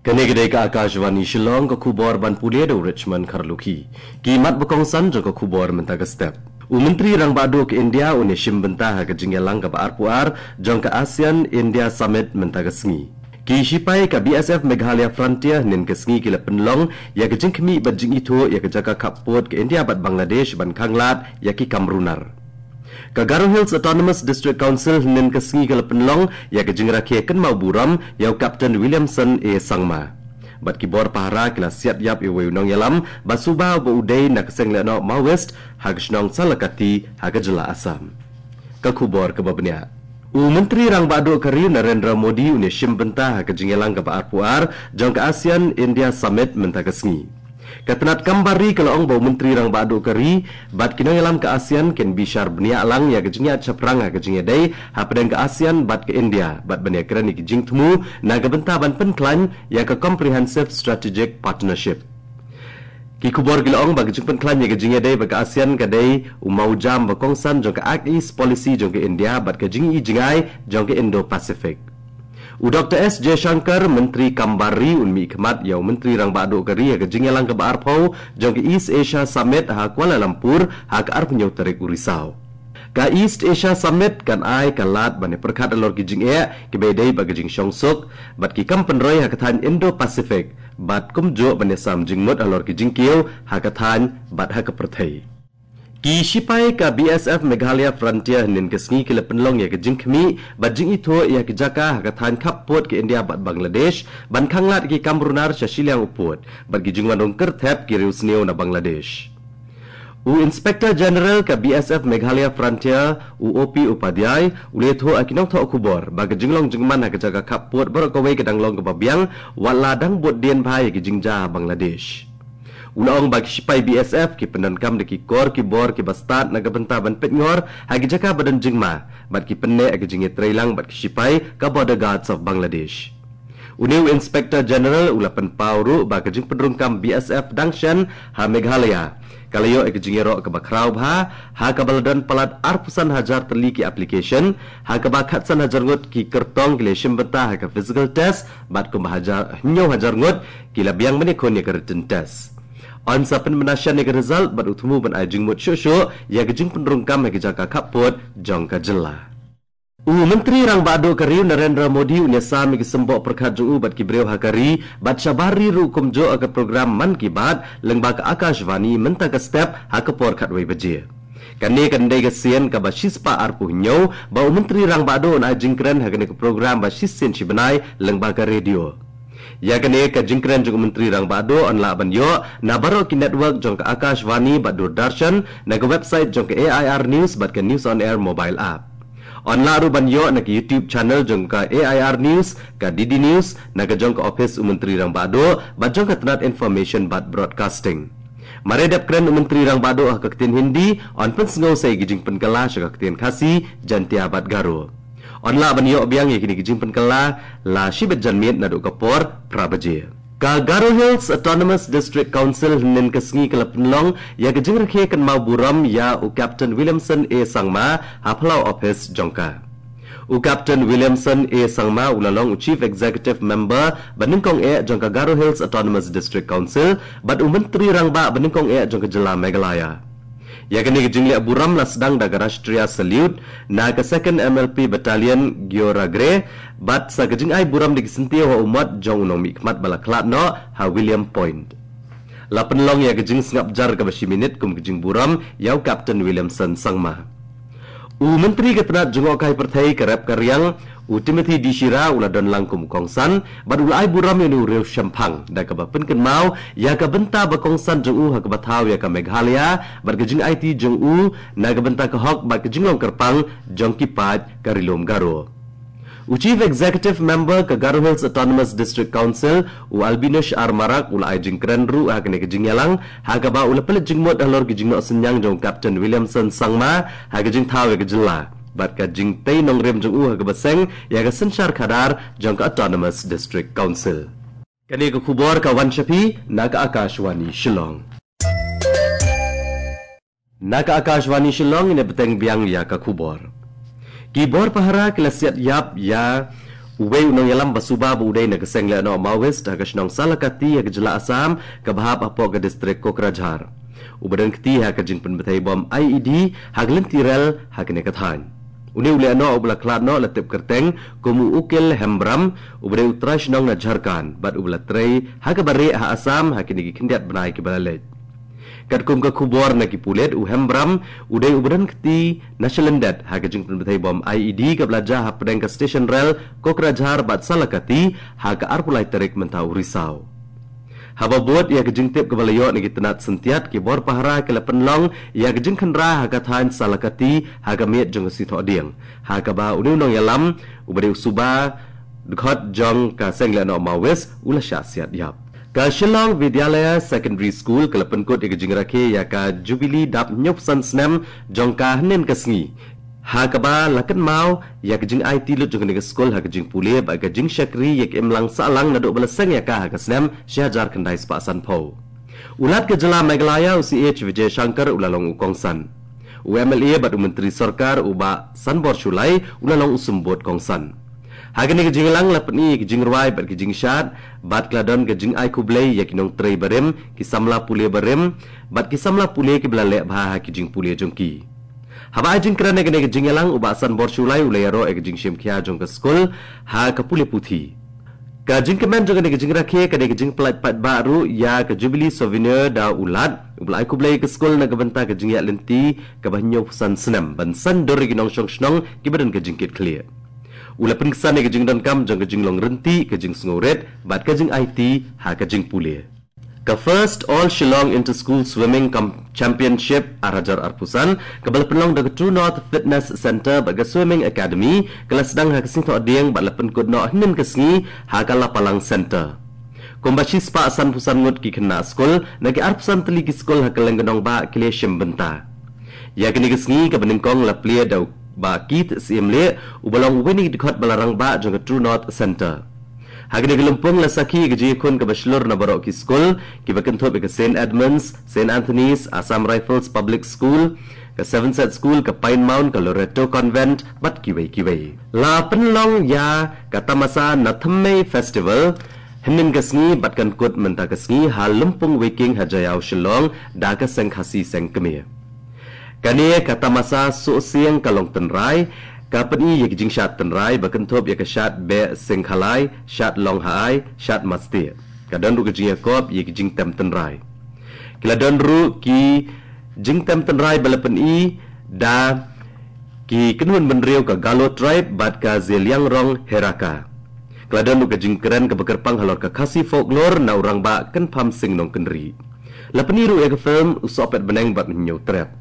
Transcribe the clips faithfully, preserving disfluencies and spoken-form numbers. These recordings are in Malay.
Kanegede ka Akashvani Shillong ka kubor ban puledo Richmond Karluki. Kimat bukongsan jo ka kubor mentaga step. U Menteri Rang Bado ke India une shim bentah ka jingyalang ka baar puar jong ka ASEAN India Summit mentaga sengi. Ki shipai ka B S F Meghalaya Frontier nin ka sengi kila penlong ya ka jingkemi bat jing itu ya ka jaka kapot ke India bat Bangladesh ban Kanglat ya ki Kamrunar. Ka Garo Hills Autonomous District Council nin ka sengi kala penlong ya ka jingrakhe kan mau buram yau Captain Williamson e Sangma. Bat ki bor pahara kila siat yap e weunong yalam basuba ba udai na kaseng leno ma west hagsnong salakati hagajla Assam. Ka kubor ka babnya. U Menteri Rang Bado Kari Narendra Modi une shim bentah ka jingyalang ka baar puar jong ka ASEAN India Summit menta ka sengi. Katenat kambari kalau ong bau Menteri Rang Bado Kari bat kinong yalam ke ASEAN ken bishar benia alang ya kejingnya caprang ha kejingnya day hapadang ke ASEAN bat ke India bat benia kerani kejing temu naga bentaban penklan ya ke Comprehensive Strategic Partnership. Ki kubor gila ong bagi jing penklan ya kejingnya day bat ke ASEAN ke day umau jam bakongsan jong ke Act East Policy jong ke India bat ke jing i jingai jong ke Indo-Pacific. U Doktor S. J. Shankar, Menteri Kambari Unmi Ikmat, yau Menteri Rang Bado Kari, ya kejingyalang ke Baar Pau, jong ke East Asia Summit, ha Kuala Lumpur, ha ke Arp Nyau Tarik Urisau. Ka East Asia Summit, kan ai kalat bani perkat alor kejing ea, ke bedai bagi jing Syongsuk, bat ki kampenroy ha ketan Indo-Pacific, bat kumjo bani sam jingmut alor kejing kiau, ha ketan bat ha kepertai. Ki shipai ka B S F Meghalaya Frontier nin ke sengi kila penlong ya ke jingkemi bat jing itu ya ke jaka ka than kapot ke India bat Bangladesh ban Kanglat ki Kamrunar syasilang uput bat ki jingwan dong kertep ki rius neo na Bangladesh. U Inspector General ka B S F Meghalaya Frontier U O P Upadhyay uletho akinong tho kubor bag jinglong jingman ha ke jaka kapot bar ka wei ke danglong ke babiang wala dang bot dien bhai ke jingja Bangladesh. Unaong bagi sipai B S F ki pendankam de ki kor ki bor ki bastat naga benta ban petngor hagi jaka badan jingma bat ki penne ag jinge trailang bat ki sipai ka border guards of Bangladesh. Uniu Inspector General ulapan pauru bagi jing pendrungkam B S F Dangshan ha Meghalaya kalayo ag jinge ro ka bakrau bha ha ka baladan palat arpusan hajar terli ki application ha ka bakat san hajar ngot ki kertong ki leshim benta ha ka physical test bat ko hajar nyo hajar ngot ki labiang menikon ya ka written test. On sapen menasyan nega result bat utmu ban ajing mut syusyu ya gejing penrungkam ya jaka kapot jong ka jela. U Menteri Rang Bado Kari Narendra Modi unya sami ki sembok perkat jung bat ki breu hakari bat syabari ru kumjo aga program Man Ki Baat lengba ka Akashvani menta ka step ha ka por khat wei baje. Kane kandai ka sien ka basispa arpu nyau ba Menteri Rang Bado na ajing kren ha ka program basisen sibenai lengba ka radio. Ya kene ka jingkren jong Menteri Rang Bado on la ban yo na baro ki network jong ka Akashvani bat Doordarshan na ka website jong ka A I R News bat ka News on Air mobile app. On la ru ban yo na ka YouTube channel jong ka A I R News ka D D News na ka jong ka office Menteri Rang Bado bat jong ka tenat information bat broadcasting. Maredap kren Menteri Rang Bado ha ka ketin Hindi on pen sngau sai gijing pen kala ka ketin Khasi jantia bat Garo. On la ban yo biang ye kini gijing penkala la shibet janmit na do kapor prabaje. Ka Garo Hills Autonomous District Council nin ka sengi kala penlong ya gijing rakhe kan mau buram ya u Captain Williamson E Sangma haplau office jongka. U Captain Williamson E Sangma ulalong u Chief Executive Member baningkong e jongka Garo Hills Autonomous District Council bat u Menteri Rangba baningkong e jongka jela Meghalaya. Ya kini kejingli buram la sedang daga Rashtriya Salute na ke second M L P Battalion Gioragre bat sa kejing ai buram di kesentia wa umat jong unong mikmat bala klat no ha William Point. La penlong ya kejing sengap jar ke basi minit kum kejing buram yau Captain Williamson Sangma. U Menteri ketenat jengok kai pertai kerap karyang u Timothy Dishira ula don langkum kongsan bat ula ai buram yang uril syampang da ka bapen ken mau ya ka benta ba kongsan jeng u ha ka bathaw ya ka Meghalaya bat gejing I T jeng u na ka benta ka hok bat gejing long kerpang jong kipat ka Rilom Garo. U Chief Executive Member ka Garo Hills Autonomous District Council u Albinosh Armarak ula ai jing krenru ha kene gejing yalang ha ka ba ula pelet jing mot alor gejing no senyang jong Captain Williamson Sangma ha gejing thaw ya gejela. Bat ka jing tay nong rem jong u ha ka baseng ya ka sensyar khadar jong ka Autonomous District Council. Kani ka khubor ka Wanshapi na ka Akashvani Shillong. Na ka Akashvani Shillong ina beteng biang ya ka khubor. Kibor pahara kelasiat yap ya Uwe unang yalam basuba budai na keseng le no Maoist ha kasnong Salakati ha kejela Assam ka bahap apo ke distrik Kokrajhar. Ubadan keti ha kajing penbetai bom I E D ha gelentirel ha kene kathan. Uni ule no ubla klat no latip kerteng kumu ukil hembram ubade utrash nong na Jharkhand bat ubla trei ha ka bare ha Assam ha kene kindiat benai ke balalet. Kat kum ka kubor na kipulet u hembram udai ubadan keti nationalendat ha kajing penbetai bom I E D ka belajar ha pedeng ka station rail Kokrajhar bat Salakati ha ka arpulai terik mentau risau. Haba buat ia kejing tip ke balayok nagi tenat sentiat ki bor pahara ke lepen long ia kejing kendra ha ka thain Salakati ha ka miet jong si thok dieng ha ka ba uni unong yalam ubade usuba dekhot jong ka seng le no Maoist ula syasiat yap. Ka Shillong Vidyalaya Secondary School ke lepen kot ia kejing rakhe ya ka Jubilee dap nyop san snem jong ka hnen ka sngi. Ha ka ba lakan mau ya kejing I T lut jong ni skol ha kejing pule ba kejing Shakri yak emlang salang na do bala seng ya ka ha ka snem Shahjar Kandai spa san po. Ulat ke jela Meghalaya U C H Vijay Shankar ulalong ukongsan. U M L A bat menteri sarkar uba Sanbor Shulai ulalong usumbot kongsan. Hagani kejing lang lapan ni kejing ruai bat kejing syad bat kladon kejing ai kublai yak inong trei barem kisamla pule barem bat kisamla pule ke belalek bah kejing pule jongki. Haba ajing kerana kene kejing lang uba Sanbor Shulai ulayaro e kejing shimkia jong ke skol ha ke pule puthi. Kajing kemen jong kene kejing rakhe kene kejing pelat pat baru ya ke Jubilee souvenir da ulat ubla ai kublai ke skol na gebenta kejing yak lenti ke banyo san senam ban san dori ginong shong shnong ki badan kejing kit clear. Ula pengsan ke jing dan kam jang ke jing long renti ke jing sngoret bat ke jing I T ha ke jing pule. Ka first all Shillong inter school swimming championship arajar arpusan ke bala penlong de True North Fitness Center ba swimming academy kelas sedang ha ke sing tok dieng bat lapen kod no hnen ke sngi ha ka lapalang center. Kombashi spa asan pusan ngut ki kena skol na ke arpusan teli ki skol ha ke lenggenong ba kile benta. Ya kini ke sngi ke beningkong la plia dau ba kit simle ubalong weni dekat balarang ba jong True North Center. Hagni gelumpung la saki ge jikun ke bachelor na barok ki school ki bakenthop ke Saint Edmunds, Saint Anthony's, Assam Rifles Public School, ke Seven Set School ke Pine Mount ke Loreto Convent bat kiwei kiwei. La penlong ya kata masa Nathamme Festival Henin kesngi batkan kut menta kesngi hal lumpung wiking hajayau Shillong da ke seng khasi seng kemir. Kani kata masa so siang kalong tenrai kapeni ye jing shat tenrai bakentop ye ke shat be sengkhalai shat long hai shat masti kadan ru ke jing kop ye jing tem tenrai kiladon ru ki jing tem tenrai balapen i da ki kenun menriu ke Galo tribe bat ka Zeliang Rong Heraka kiladon ru ke jing keren ke bekerpang halor ke khasi folklore na urang ba ken pam sing nong kenri lapeni ru ye ke film usopet beneng bat nyau trap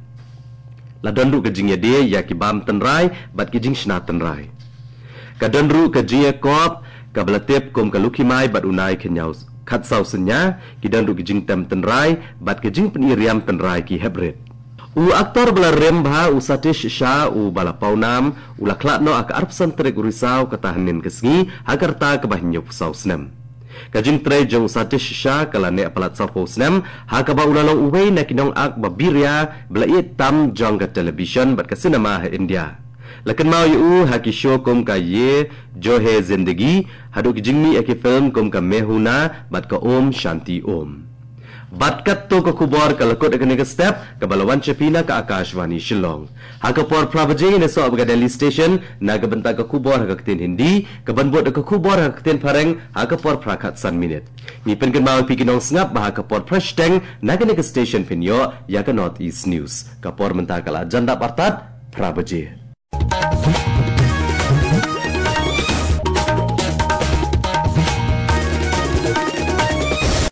Ladon ru ke jing dia ya ki bam tenrai bat ki jing shna tenrai. Kadon ru ke jing kop ka belatip kom ka lukimai bat unai ke nyau khat sau senya ki dan ru ke jing tem tenrai bat ke jing peniriam tenrai ki hebret. U aktor bala rem bha u Satish Shah u bala paunam u laklat no ak arpsan trek urisau ka tahanin kesngi hakarta ke bahnyo sau snem. Kajing tre jong Satish Shah kala ne apalat sapo snem ha ka ba ulalong uwei na kinong ak babiria bla it tam jong ka television bat ka cinema ha India. Lakan mau yu ha ki show kom ka ye jo he zindagi hadu ki jingmi ek film kom ka mehuna bat ka om shanti om. Bat kat to ka kubor ka lakot ek ne step ka balawan chapina ka Akashvani Shillong. Ha ka por pravajing ne so ab ka Delhi station na ka benta ka kubor ha ka tin Hindi ka banbot ka kubor ha ka tin pareng ha ka por prakat san minute. Ni pen kan mau pi kinong ngap ba ha ka por fresh teng na ka ne station pinyo ya ka North East News. Ka por menta kala janda partat pravajing.